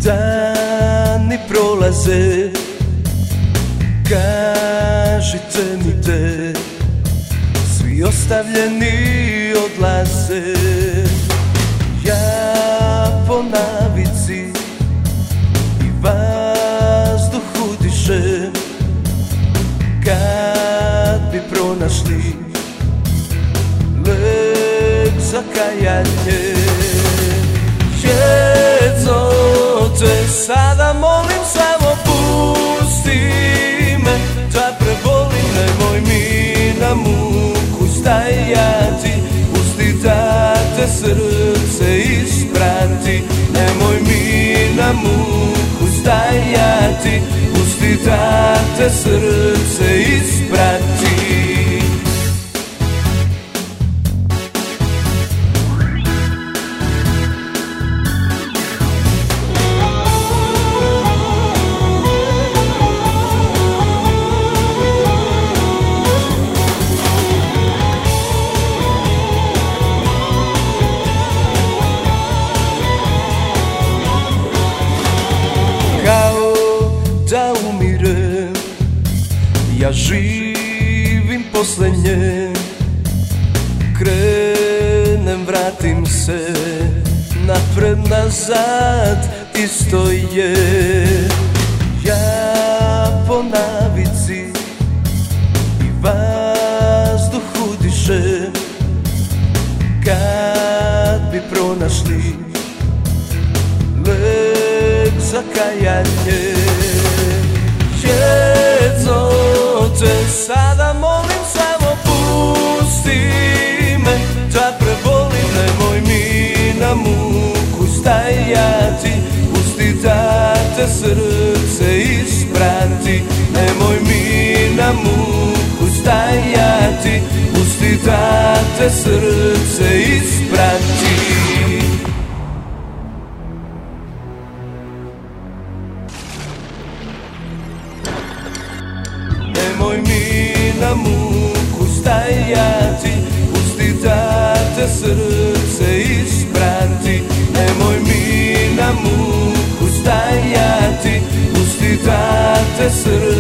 Dani prolaze, kažite mi gde, svi ostavljeni odlaze. Ja po navici i vazduh udišem, kad bi pronašli lek za kajanje. Jedno te sada molim, samo pusti me da prebolim, nemoj mi na muku stajati, pusti da te srce isprati, nemoj mi na muku stajati, pusti da te srce isprati. Da umirem, ja živim posle nje, krenem, vratim se, napred, nazad, isto je. Ja po navici i vazduh udišem, kad bi pronašli lek za kajanje. Jedno te sada molim, samo pusti me da prebolim, nemoj mi na muku stajati, pusti da te srce isprati, nemoj mi na muku stajati, pusti da te srce isprati. Nemoj mi na muku stajati, pusti da te srce isprati, nemoj mi na muku stajati, pusti da te srce